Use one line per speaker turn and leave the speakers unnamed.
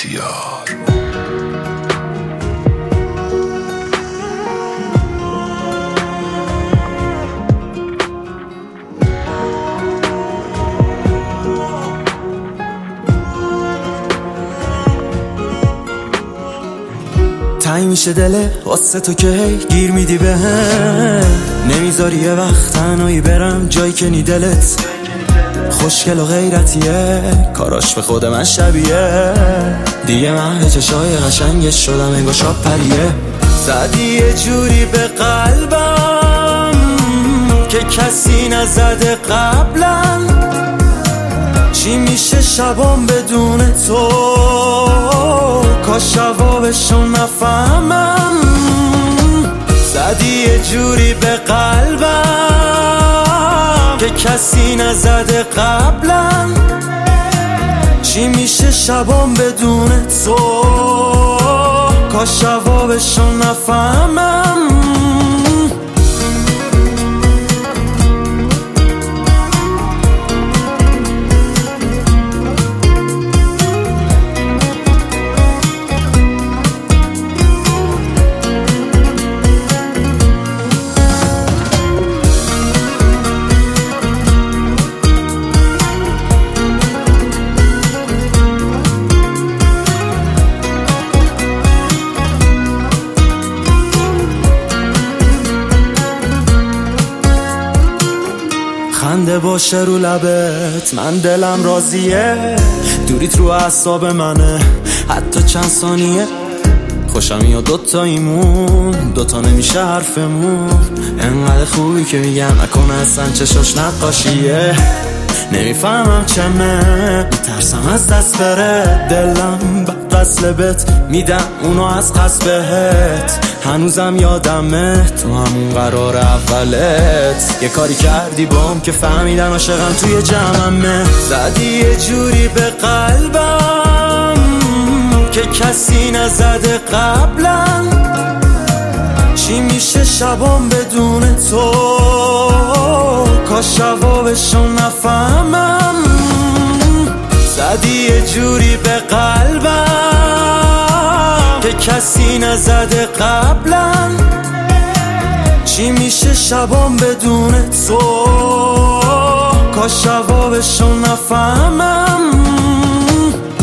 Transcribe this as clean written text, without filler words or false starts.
اختیار.
تنگ میشه دله واسه تو که گیر میدی به هم، نمیذاری یه وقت تنهایی برم جایی که نی دلت خوشگل و غیرتیه، کاراش به خود من شبیه، دیگه من به چشای قشنگش شدم انگار شاب پریه. زدی یه جوری به قلبم که کسی نزده قبلا، چی میشه شبام بدون تو، کاش جوابشو نفهمم. زدی یه جوری به قلبم که کسی نزده قبلا، چی میشه شبام بدون تو، کاش جوابشو نفهمم. خنده باشه رو لبت من دلم راضیه، دوریت رو اعصاب منه حتی چند ثانیه، خوشم یا دوتاییمون دوتا نمیشه حرفمون، انقدر خوبی که میگم نکنه اصلا چشاش نقاشیه. نمیفهمم چمه میترسم از دست بره دلم، به قصلبت میدم اونو از قصد بهت، هنوزم یادمه تو همون قرار اولت، یه کاری کردی بام که فهمیدم عاشقم توی جمعمه. زدی یه جوری به قلبم که کسی نزده قبلا، چی میشه شبام بدون تو، کاش جوابشو نفهمم. زدی یه جوری به قلبم که کسی نزده قبلا، چی میشه شبام بدون تو، کاش جوابشو نفهمم.